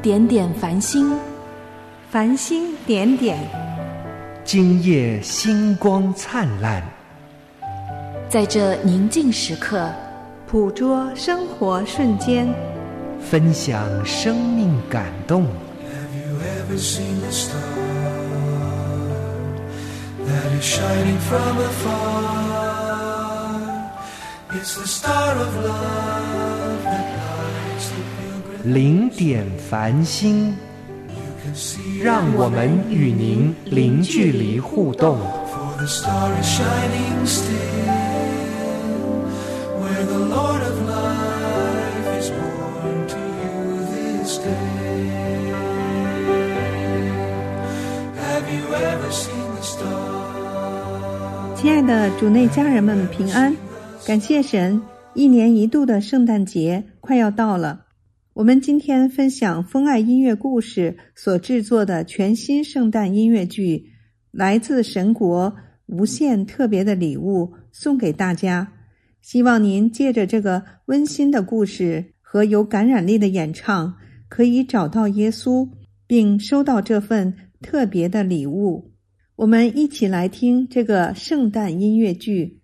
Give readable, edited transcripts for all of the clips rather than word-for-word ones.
点点繁星， 繁星点点， 今夜星光灿烂。 在这宁静时刻， 捕捉生活瞬间， 分享生命感动。 Have you ever seen a star that is shining from afar? It's the star of love that lights the pilgrim. 零点繁星，让我们与您零距离互动。 For the star is shining still, where the Lord of life is born to you this day. Have you ever seen the star? 亲爱的主内家人们平安，感谢神，一年一度的圣诞节快要到了。我们今天分享风爱音乐故事所制作的全新圣诞音乐剧《来自神国无限特别的礼物》送给大家，希望您借着这个温馨的故事和有感染力的演唱，可以找到耶稣，并收到这份特别的礼物。我们一起来听这个圣诞音乐剧。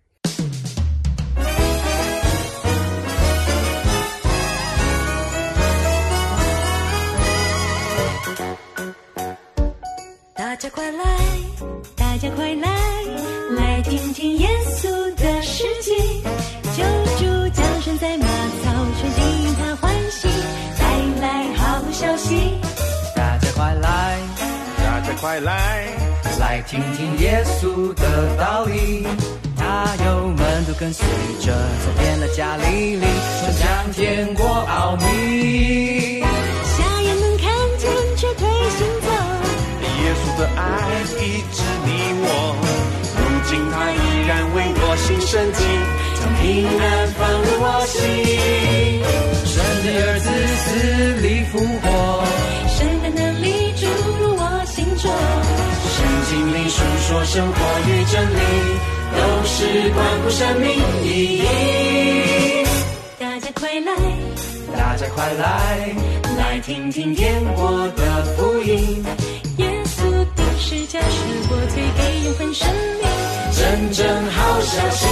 大家快来，大家快来，来听听耶稣的事迹。救主降生在马槽，全地他欢喜，带来好消息。 大家快来，大家快来，来听听耶稣的道理。他有门徒跟随着，走遍了加利利，传讲天国奥秘。 瞎眼能看见，却腿行走。 耶稣的爱医治你我，如今他依然为我行神迹，将平安放入我心。 神的儿子死里复活， 神的能力注入我心中。 圣经里述说生活与真理，都是关乎生命意义。 大家快来， 大家快来， 来听听天国的福音。是家是我推给永恒生命， 真正好消息。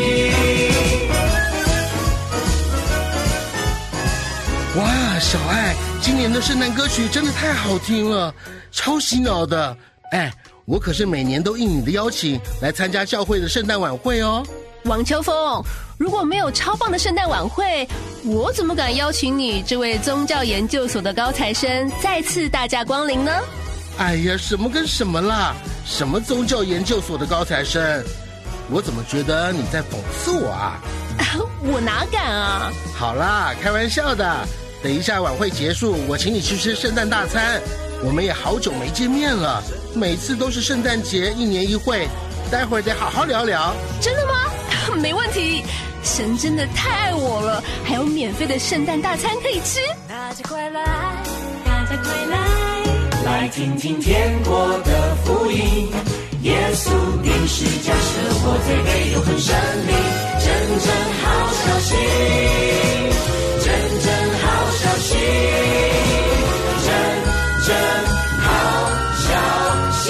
哇，小爱，今年的圣诞歌曲真的太好听了，超洗脑的。哎，我可是每年都应你的邀请来参加教会的圣诞晚会哦。 王秋峰，如果没有超棒的圣诞晚会，我怎么敢邀请你这位宗教研究所的高材生再次大驾光临呢？ 哎呀，什么跟什么啦？什么宗教研究所的高材生？我怎么觉得你在讽刺我啊？ 我哪敢啊！ 好啦，开玩笑的。等一下晚会结束，我请你去吃圣诞大餐。我们也好久没见面了，每次都是圣诞节一年一会，待会儿得好好聊聊。 真的吗？没问题。神真的太爱我了，还有免费的圣诞大餐可以吃。 大家快来，大家快来， 来听听天国的福音，耶稣定十架舍我罪，给永恒生命，真正好消息，真正好消息，真正好消息。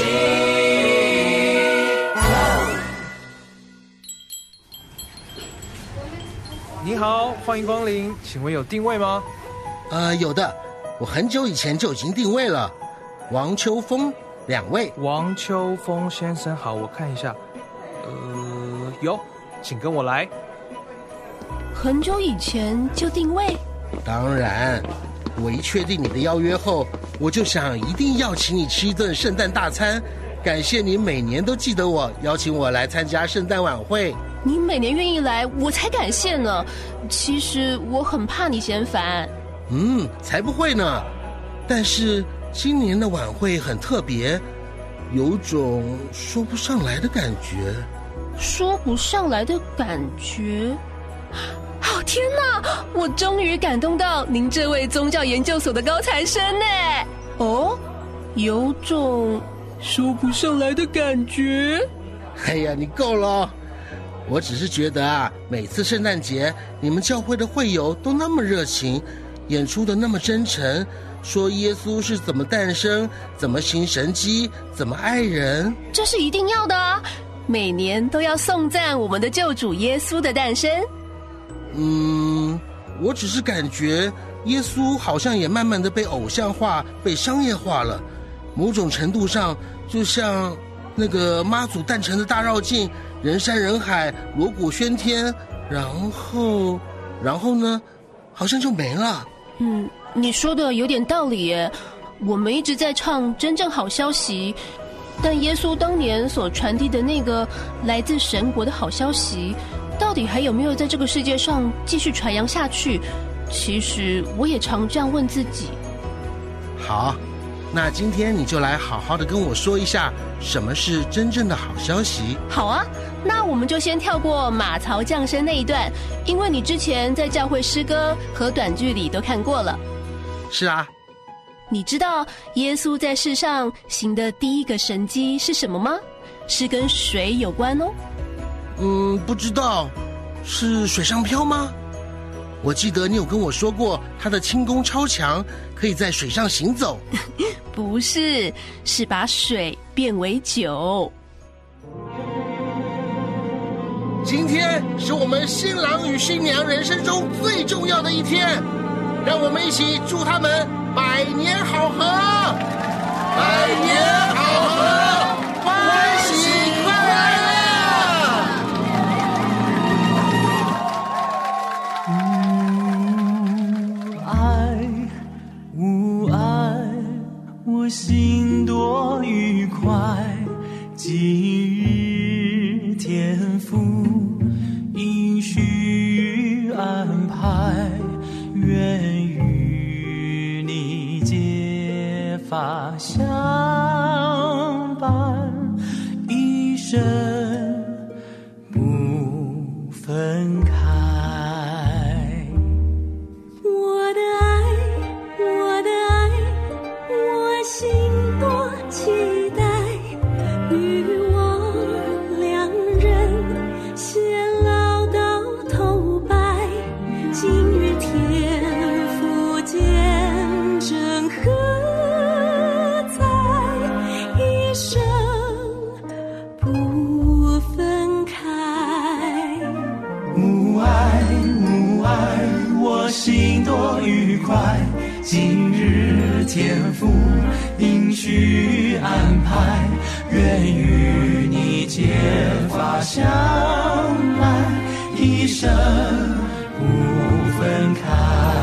你好，欢迎光临，请问有定位吗？ 有的，我很久以前就已经定位了。王秋峰2位。 王秋峰先生好，我看一下，有，请跟我来。 很久以前就定位？ 当然，我一确定你的邀约后，我就想一定要请你吃一顿圣诞大餐，感谢你每年都记得我，邀请我来参加圣诞晚会。 你每年愿意来，我才感谢呢。其实我很怕你嫌烦。 才不会呢。但是今年的晚会很特别，有种说不上来的感觉。 说不上来的感觉？哦，天哪！我终于感动到您这位宗教研究所的高材生呢。哦，有种说不上来的感觉。 哎呀，你够了。我只是觉得啊，每次圣诞节你们教会的会友都那么热情，演出的那么真诚， 说耶稣是怎么诞生，怎么行神迹，怎么爱人。 这是一定要的啊！每年都要颂赞我们的救主耶稣的诞生。 我只是感觉耶稣好像也慢慢的被偶像化，被商业化了。某种程度上，就像那个妈祖诞辰的大绕境，人山人海，锣鼓喧天，然后呢，好像就没了。 你说的有点道理耶。我们一直在唱真正好消息，但耶稣当年所传递的那个来自神国的好消息，到底还有没有在这个世界上继续传扬下去？其实我也常这样问自己。 好，那今天你就来好好的跟我说一下，什么是真正的好消息。 好啊，那我们就先跳过马槽降生那一段，因为你之前在教会诗歌和短剧里都看过了。 是啊。 你知道耶稣在世上行的第一个神迹是什么吗？是跟水有关哦。 不知道，是水上漂吗？我记得你有跟我说过，他的轻功超强，可以在水上行走。 不是，是把水变为酒。 今天是我们新郎与新娘人生中最重要的一天，让我们一起祝他们百年好合，百年好合，欢喜快乐。 无爱，我心多愉快。今日天父应许安排，愿与你结发相伴，一生不分开。 我的爱，我的爱，我心多期待，与我两人偕老到头白，今日天父见证何在，一生不分开。 母爱，母爱，我心多愉快。今日天父应许安排，愿与你结发相伴，一生不分开。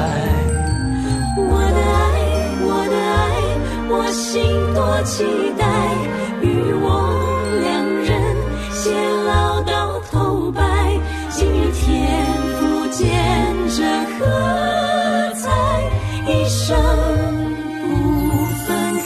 我的爱，我的爱，我心多期待，与我两人偕老到头白，今日天父见证何在，一生不分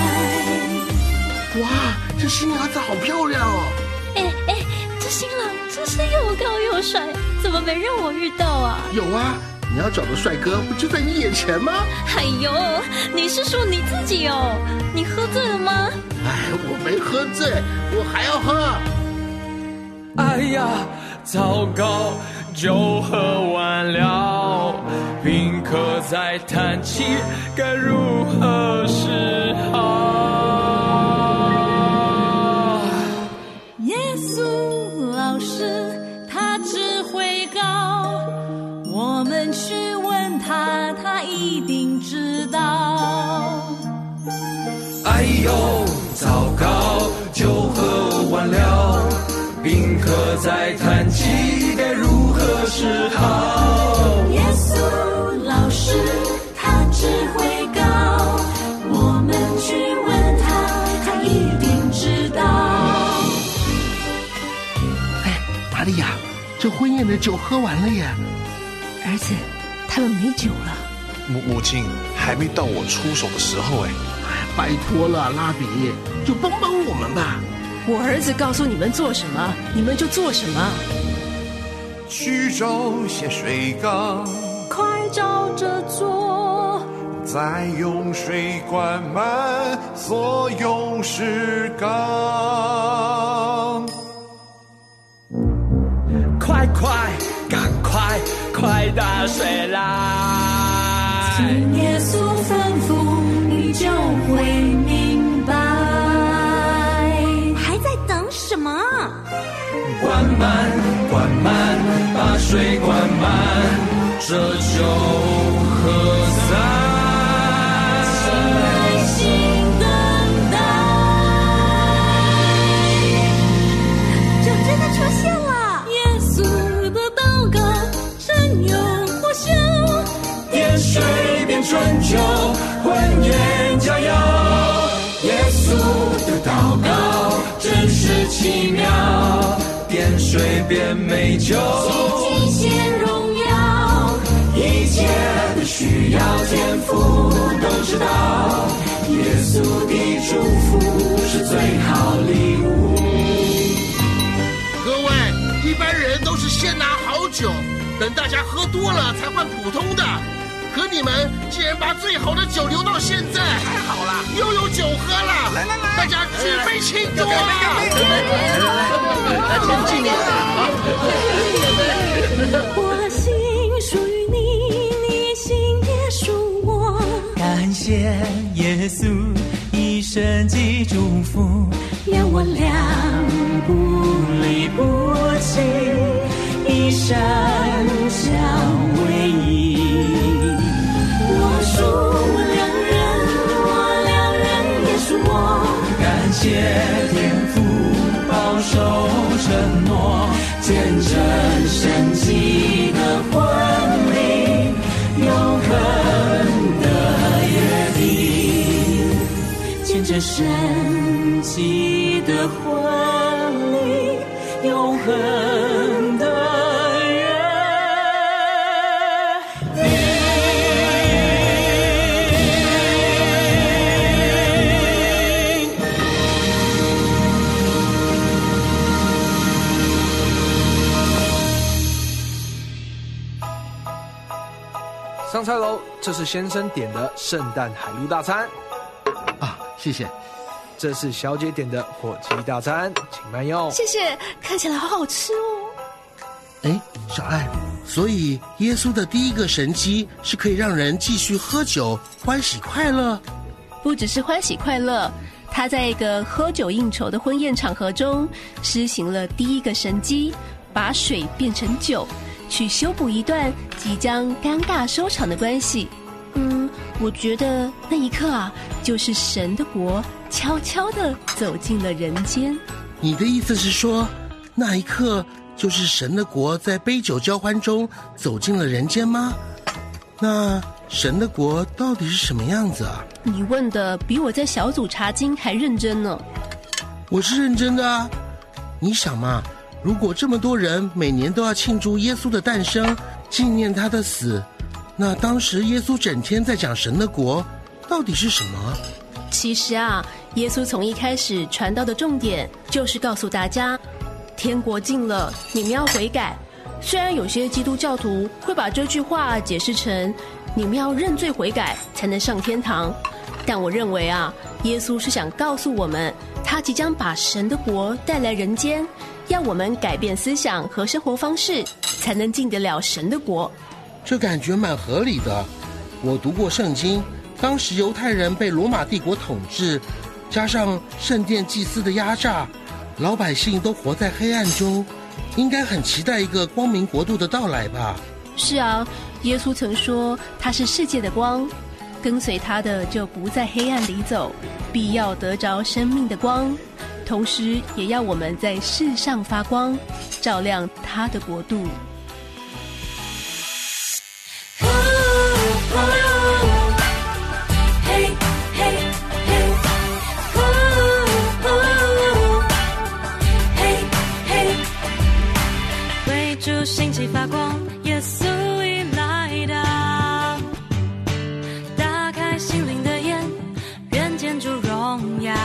开。 哇，这新娘子好漂亮哦！ 这新郎真是又高又帅，怎么没让我遇到啊？ 有啊，你要找的帅哥不就在你眼前吗？ 哎呦，你是说你自己哦？你喝醉了吗？ 我没喝醉，我还要喝。 哎呀，糟糕，酒喝完了，宾客在叹气，该如何是好？ 耶稣老师他智慧高，我们去问他，他一定知道。 哎呦，糟糕，酒喝完了，宾客在叹气，该如何是好？ 耶稣老师他智慧高，我们去问他，他一定知道。 玛利亚，这婚宴的酒喝完了耶。 儿子，他们没酒了。 母亲，还没到我出手的时候哎。 拜托了，拉比，就帮帮我们吧。 我儿子告诉你们做什么，你们就做什么。 去找些水缸， 快照着做， 再用水灌满所有石缸。 快快，赶快，快打水来！ 听耶稣吩咐。 你就会明白。还在等什么？ 灌满，灌满，把水灌满，这就喝散。 耐心等待，就真的出现了。耶稣的祷告真有活效， 点水变春酒，浑圆佳肴。耶稣的祷告真是奇妙，点水变美酒， 尽显荣耀。 一切的需要天父都知道，耶稣的祝福是最好礼物。 各位，一般人都是先拿好酒，等大家喝多了才换普通的。可你们竟然把最好的酒留到现在，太好了，又有酒喝了！来，大家举杯庆祝啊！来，前进一下啊！ 我的心属于你，你心也属我。 感谢耶稣一生的祝福， 愿我俩不离不弃，一生相为依。 我属我两人也属我。 感谢天父保守承诺，见证神迹的婚礼，永恒的约定。见证神迹的婚礼，永恒的约定。 上菜喽！这是先生点的圣诞海陆大餐啊，谢谢。 这是小姐点的火鸡大餐，请慢用。 谢谢，看起来好好吃哦。 哎，小爱，所以耶稣的第一个神迹是可以让人继续喝酒，欢喜快乐。 不只是欢喜快乐，他在一个喝酒应酬的婚宴场合中施行了第一个神迹，把水变成酒，去修补一段即将尴尬收场的关系。我觉得那一刻啊，就是神的国悄悄地走进了人间。 你的意思是说，那一刻就是神的国在杯酒交欢中走进了人间吗？那神的国到底是什么样子啊？ 你问的比我在小组查经还认真呢。 我是认真的啊。你想嘛，如果这么多人每年都要庆祝耶稣的诞生，纪念他的死，那当时耶稣整天在讲神的国到底是什么？ 其实啊，耶稣从一开始传道的重点就是告诉大家，天国近了，你们要悔改。虽然有些基督教徒会把这句话解释成你们要认罪悔改才能上天堂，但我认为啊，耶稣是想告诉我们，他即将把神的国带来人间，要我们改变思想和生活方式，才能进得了神的国。 这感觉蛮合理的。我读过圣经，当时犹太人被罗马帝国统治，加上圣殿祭司的压榨，老百姓都活在黑暗中，应该很期待一个光明国度的到来吧。 是啊，耶稣曾说他是世界的光，跟随他的就不在黑暗里走，必要得着生命的光，同时也要我们在世上发光，照亮他的国度。 主兴起发光，耶稣已来到，打开心灵的眼，愿见主荣耀。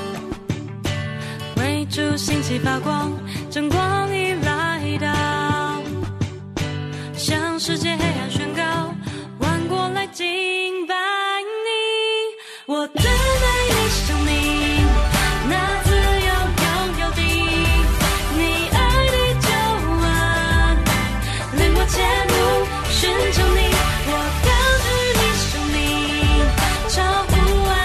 为主兴起发光，真光已来到，向世界黑暗宣告，万国来敬拜你，我等待你生命，那自由拥有的你爱的救恩，领我前路寻求你，我高举你生命，超乎爱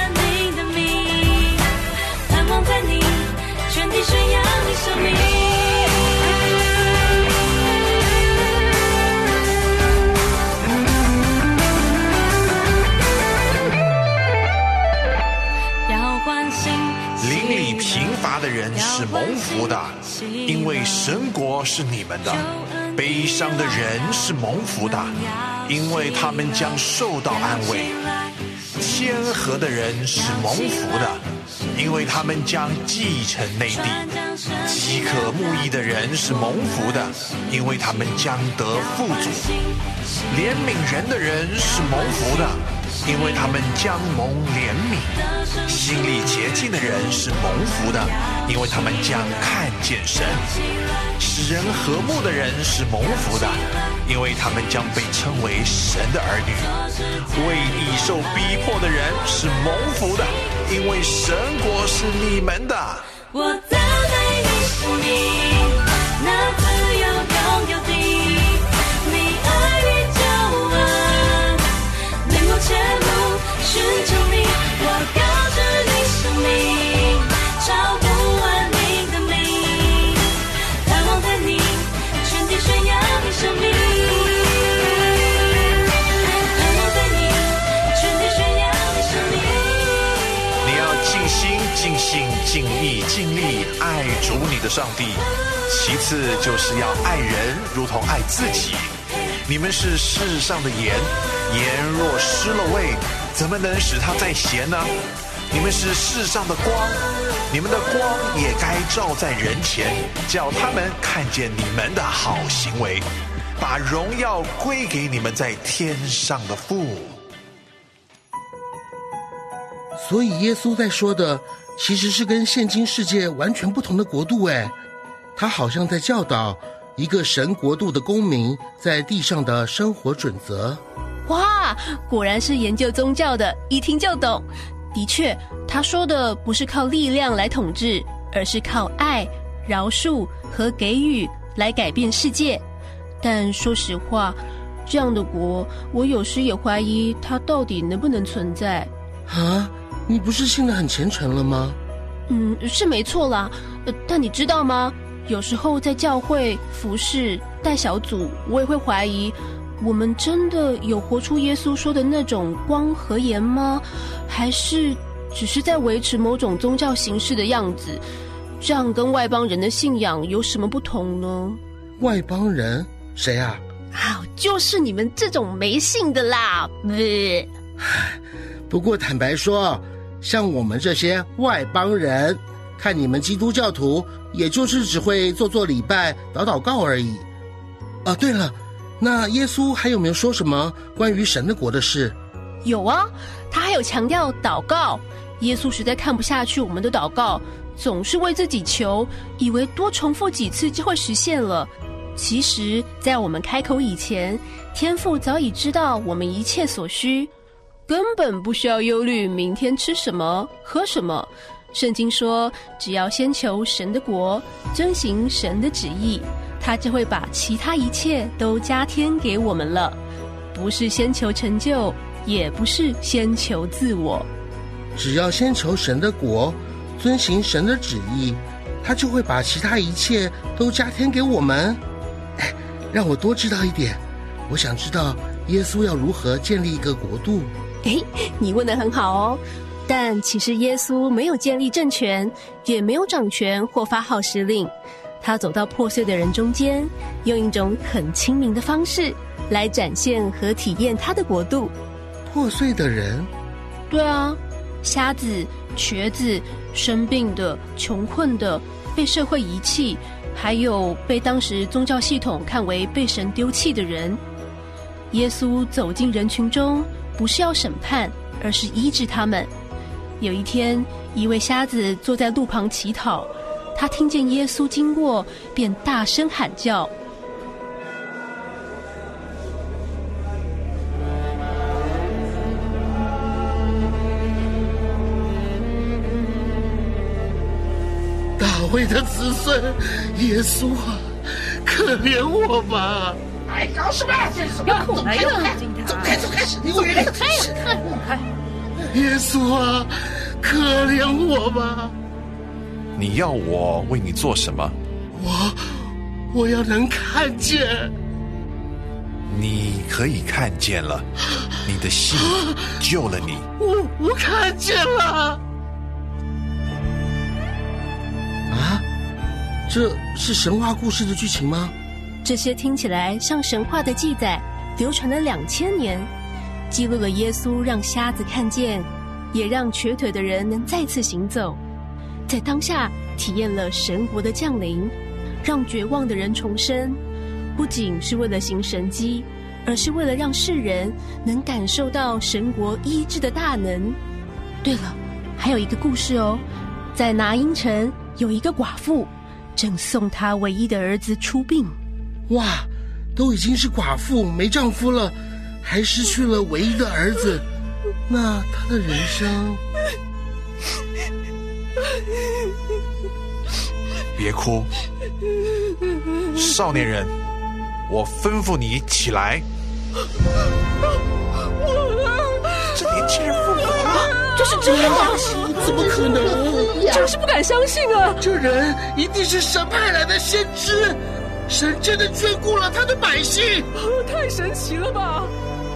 人是蒙福的，因为神国是你们的；悲伤的人是蒙福的，因为他们将受到安慰；谦和的人是蒙福的，因为他们将继承内地；饥渴慕义的人是蒙福的，因为他们将得富足；怜悯人的人是蒙福的，因为他们将蒙怜悯；心里洁净的人是蒙福的，因为他们将看见神；使人和睦的人是蒙福的，因为他们将被称为神的儿女；为义受逼迫的人是蒙福的，因为神国是你们的。 我赞美你生命，那自由拥有的，你爱与救恩，能够前路寻求你，我高举你生命，超不完你的名，盼望在你全地宣扬你生命，盼望在你全地宣扬你生命。 你要尽心尽性尽意尽力爱主你的上帝，其次就是要爱人如同爱自己。你们是世上的盐，盐若失了味，怎么能使它再咸呢？你们是世上的光，你们的光也该照在人前，叫他们看见你们的好行为，把荣耀归给你们在天上的父。 所以耶稣在说的其实是跟现今世界完全不同的国度诶，他好像在教导一个神国度的公民在地上的生活准则。 哇，果然是研究宗教的，一听就懂。的确，他说的不是靠力量来统治，而是靠爱、饶恕和给予来改变世界。但说实话，这样的国，我有时也怀疑它到底能不能存在。 啊，你不是信得很虔诚了吗？ 是没错啦，但你知道吗？有时候在教会服侍带小组，我也会怀疑，我们真的有活出耶稣说的那种光和盐吗？还是只是在维持某种宗教形式的样子？这样跟外邦人的信仰有什么不同呢？ 外邦人？谁啊？ 就是你们这种没信的啦。 不过坦白说，像我们这些外邦人，看你们基督教徒也就是只会做礼拜祷祷告而已。对了，那耶稣还有没有说什么关于神的国的事？ 有啊，他还有强调祷告。耶稣实在看不下去我们的祷告，总是为自己求，以为多重复几次就会实现了。其实在我们开口以前，天父早已知道我们一切所需，根本不需要忧虑明天吃什么喝什么。圣经说，只要先求神的国，遵行神的旨意，他就会把其他一切都加添给我们了。不是先求成就，也不是先求自我， 只要先求神的国，遵行神的旨意，他就会把其他一切都加添给我们。让我多知道一点，我想知道耶稣要如何建立一个国度。 你问得很好哦。但其实耶稣没有建立政权，也没有掌权或发号施令，他走到破碎的人中间，用一种很亲民的方式来展现和体验他的国度。 破碎的人？ 对啊，瞎子、瘸子、生病的、穷困的、被社会遗弃，还有被当时宗教系统看为被神丢弃的人。耶稣走进人群中，不是要审判，而是医治他们。有一天，一位瞎子坐在路旁乞讨，他听见耶稣经过，便大声喊叫。 大卫的子孙，耶稣啊，可怜我吧！ 搞什么？走开！走开！你给我远点！开！ 耶稣啊，可怜我吧！ 你要我为你做什么？ 我要能看见。 你可以看见了，你的信救了你。 我看见了。 这是神话故事的剧情吗？ 这些听起来像神话的记载，流传了2000年，记录了耶稣让瞎子看见，也让瘸腿的人能再次行走，在当下体验了神国的降临，让绝望的人重生，不仅是为了行神迹，而是为了让世人能感受到神国医治的大能。对了，还有一个故事哦，在拿因城有一个寡妇，正送她唯一的儿子出殡。 哇，都已经是寡妇没丈夫了，还失去了唯一的儿子，那她的人生…… 别哭，少年人，我吩咐你起来。这年轻人复活了， 这是真的吗？ 怎么可能？ 真是不敢相信啊！ 这人一定是神派来的先知，神真的眷顾了他的百姓， 太神奇了吧！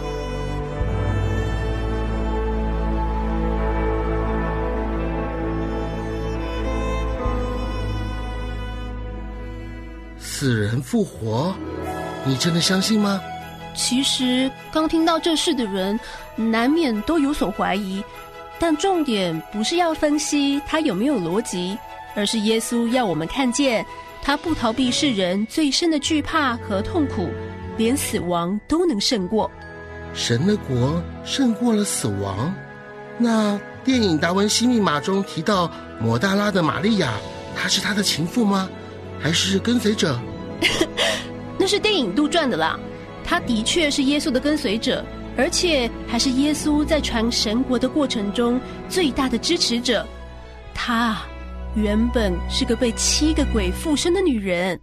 死人复活，你真的相信吗？ 其实刚听到这事的人难免都有所怀疑，但重点不是要分析他有没有逻辑，而是耶稣要我们看见他不逃避世人最深的惧怕和痛苦，连死亡都能胜过。 神的国胜过了死亡。那电影《达文西密码》中提到抹大拉的玛利亚，她是他的情妇吗？还是跟随者？ 那是电影杜撰的啦，他的确是耶稣的跟随者，而且还是耶稣在传神国的过程中最大的支持者。他原本是个被7个鬼附身的女人。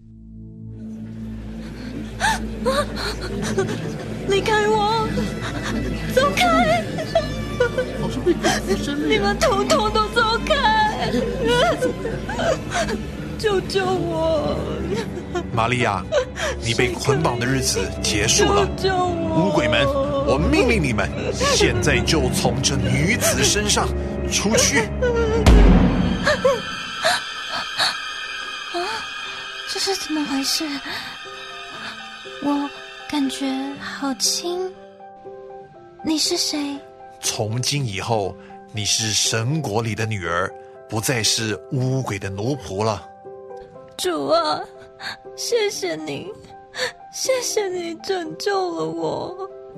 离开我，走开！ 好像被鬼附身了。 你们统统都走开！救救我！ 玛利亚，你被捆绑的日子结束了。 救我！ 污鬼们，我命令你们，现在就从这女子身上出去。 这是怎么回事？我感觉好轻。你是谁？ 从今以后，你是神国里的女儿，不再是污鬼的奴仆了。 主啊，谢谢你，谢谢你拯救了我。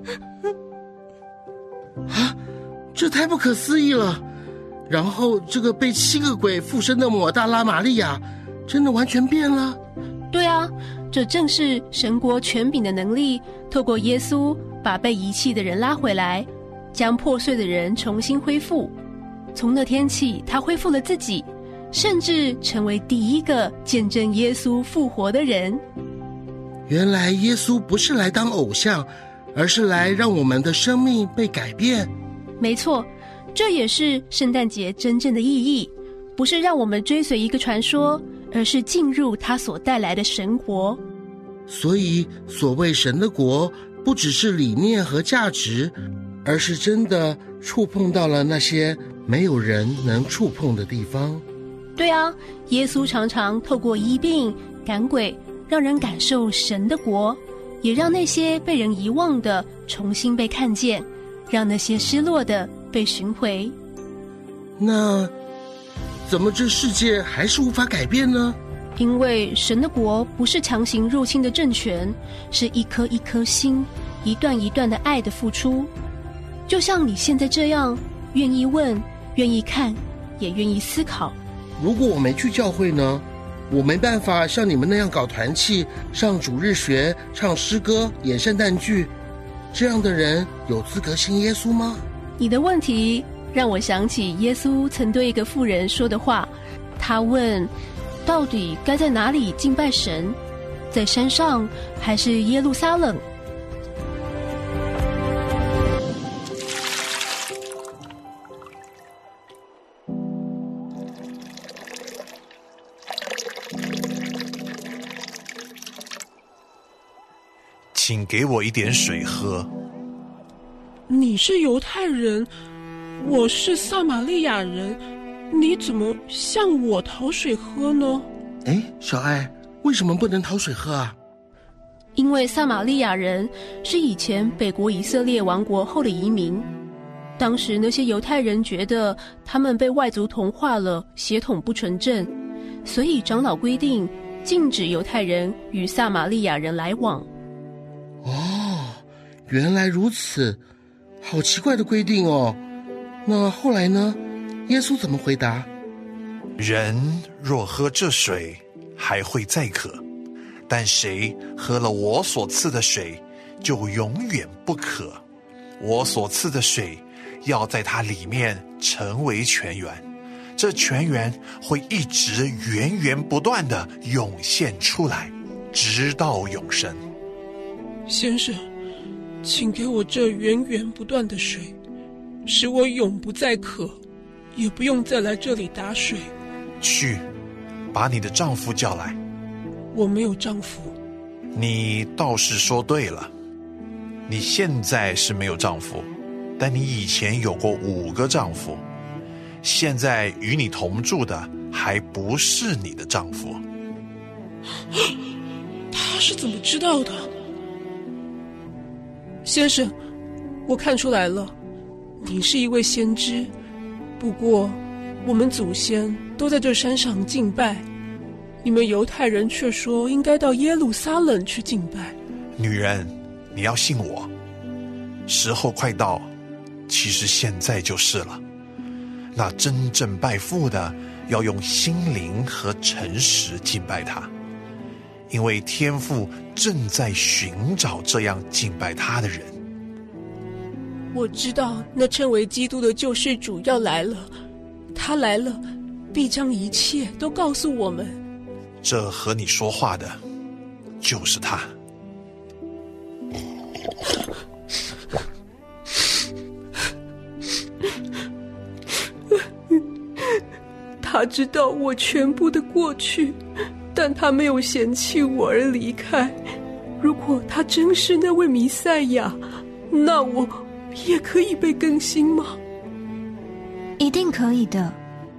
啊，这太不可思议了！然后这个被7个鬼附身的抹大拉玛利亚，真的完全变了？ 对啊，这正是神国权柄的能力，透过耶稣把被遗弃的人拉回来，将破碎的人重新恢复。从那天起，他恢复了自己，甚至成为第一个见证耶稣复活的人。 原来耶稣不是来当偶像，而是来让我们的生命被改变。 没错，这也是圣诞节真正的意义，不是让我们追随一个传说，而是进入它所带来的神国。 所以所谓神的国，不只是理念和价值，而是真的触碰到了那些没有人能触碰的地方。 对啊，耶稣常常透过医病赶鬼，让人感受神的国，也让那些被人遗忘的重新被看见，让那些失落的被寻回。 那怎么这世界还是无法改变呢？ 因为神的国不是强行入侵的政权，是一颗一颗心，一段一段的爱的付出。就像你现在这样，愿意问，愿意看，也愿意思考。 如果我没去教会呢？我没办法像你们那样搞团契，上主日学，唱诗歌，演圣诞剧，这样的人有资格信耶稣吗？ 你的问题让我想起耶稣曾对一个妇人说的话。他问，到底该在哪里敬拜神？在山上还是耶路撒冷？ 请给我一点水喝。 你是犹太人，我是撒玛利亚人，你怎么向我讨水喝呢？ 哎，小爱，为什么不能讨水喝啊？ 因为撒玛利亚人是以前北国以色列王国后的移民，当时那些犹太人觉得他们被外族同化了，血统不纯正，所以长老规定禁止犹太人与撒玛利亚人来往。 哦，原来如此，好奇怪的规定哦。那后来呢？耶稣怎么回答？ 人若喝这水，还会再渴，但谁喝了我所赐的水，就永远不渴。我所赐的水要在它里面成为泉源，这泉源会一直源源不断地涌现出来，直到永生。 先生，请给我这源源不断的水，使我永不再渴，也不用再来这里打水。 去，把你的丈夫叫来。 我没有丈夫。 你倒是说对了，你现在是没有丈夫，但你以前有过5个丈夫，现在与你同住的还不是你的丈夫。 他是怎么知道的？先生，我看出来了，你是一位先知。不过我们祖先都在这山上敬拜，你们犹太人却说应该到耶路撒冷去敬拜。 女人，你要信我，时候快到，其实现在就是了。那真正拜父的，要用心灵和诚实敬拜他，因为天父正在寻找这样敬拜他的人。 我知道那称为基督的救世主要来了，他来了，必将一切都告诉我们。 这和你说话的就是他。 他知道我全部的过去，但他没有嫌弃我而离开。如果他真是那位弥赛亚，那我也可以被更新吗？ 一定可以的。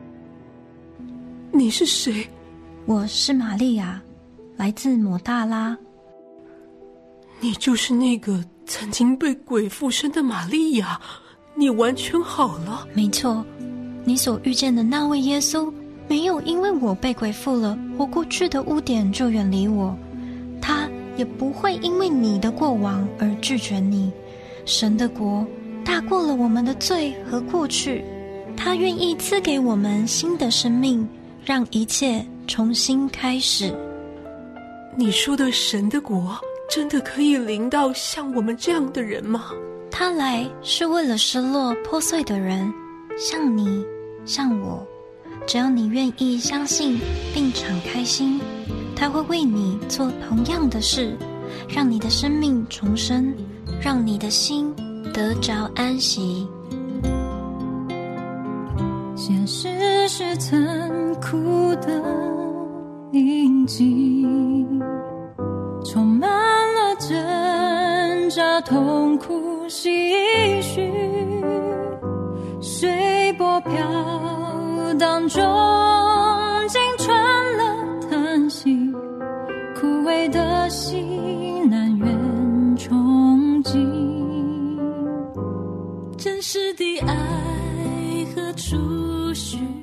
你是谁？ 我是玛利亚，来自抹大拉。 你就是那个曾经被鬼附身的玛利亚，你完全好了。 没错，你所遇见的那位耶稣，没有因为我被鬼附了，我过去的污点就远离我，他也不会因为你的过往而拒绝你。神的国大过了我们的罪和过去，他愿意赐给我们新的生命，让一切重新开始。 你说的神的国真的可以临到像我们这样的人吗？ 他来是为了失落破碎的人，像你像我，只要你愿意相信并敞开心，他会为你做同样的事，让你的生命重生，让你的心得着安息。 现实是残酷的印记，充满了挣扎、痛苦、唏嘘，随波飘荡中竟传了叹息，枯萎的心难圆憧憬，真实的爱和储蓄。